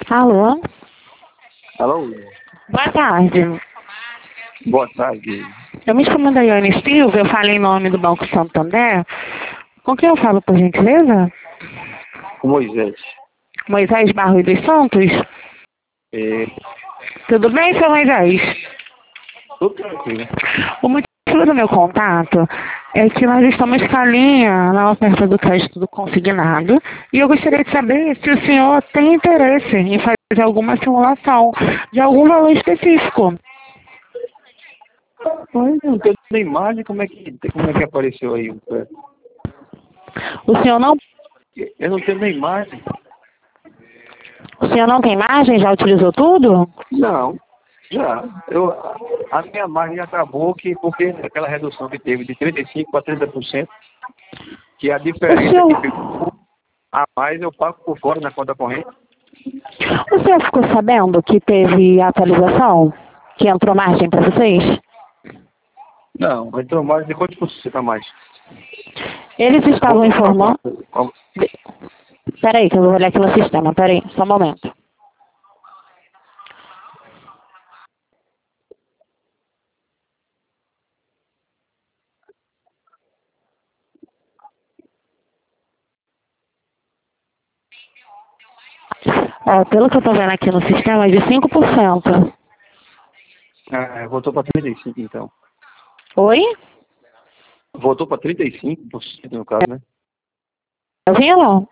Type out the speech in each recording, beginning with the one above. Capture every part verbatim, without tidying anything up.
Alô? Alô? Boa tarde. Boa tarde. Eu me chamo Daiane Silva, eu falo em nome do Banco Santander. Com quem eu falo, por gentileza? O Moisés. Moisés Barros dos Santos? É, Tudo bem, seu Moisés? tudo tranquilo. O motivo do meu contato é que nós estamos com a linha na oferta do crédito do consignado e eu gostaria de saber se o senhor tem interesse em fazer alguma simulação de algum valor específico. Mas não tem nem imagem, como é que, como é que apareceu aí? O senhor não, Eu não tenho nem imagem. o senhor não tem imagem? Já utilizou tudo? Não, já. Eu, a minha margem acabou que, porque aquela redução que teve de trinta e cinco por cento para trinta por cento, que a O diferença senhor, que ficou a mais eu pago por fora na conta corrente. o senhor ficou sabendo que teve atualização? Que entrou margem para vocês? Não, entrou mais de quantos por cento a mais? Eles estavam Voltou para informando... quanto? Peraí, que eu vou olhar aqui no sistema. Peraí, só um momento. Ó, pelo que eu tô vendo aqui no sistema, é de cinco por cento. Ah, voltou para trinta e cinco então. Oi? Voltou para trinta e cinco por cento no caso, né? Tá ouvindo?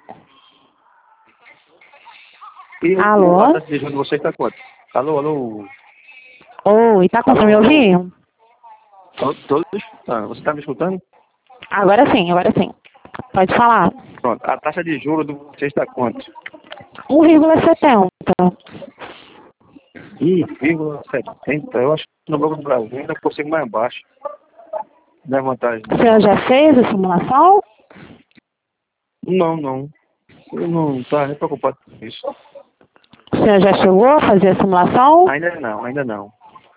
E o, o- a Alô? taxa de juros de vocês está quanto? Alô, alô? Oi, tá conseguindo me Alô, alô? ouvir? Estou escutando. Você está me escutando? Agora sim, agora sim. Pode falar. Pronto. A taxa de juros de vocês está quanto? um vírgula setenta. um vírgula setenta. Eu acho que no Banco do Brasil ainda consigo mais baixo. Não é vantagem. O senhor já fez a simulação? Não, não. Eu não estou nem preocupado com isso. O senhor já chegou a fazer a simulação? Ainda não, ainda não.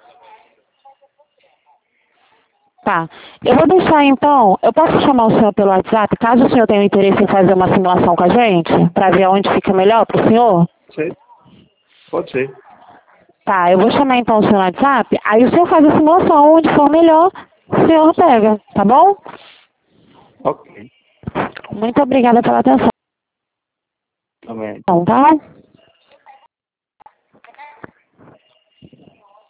Tá. Eu vou deixar então, eu posso chamar o senhor pelo WhatsApp, caso o senhor tenha interesse em fazer uma simulação com a gente, para ver onde fica melhor para o senhor? Sei. Pode ser. Tá, eu vou chamar então o senhor no WhatsApp, aí o senhor faz a simulação, onde for melhor, o senhor pega, tá bom? Ok. Muito obrigada pela atenção, Também. tá?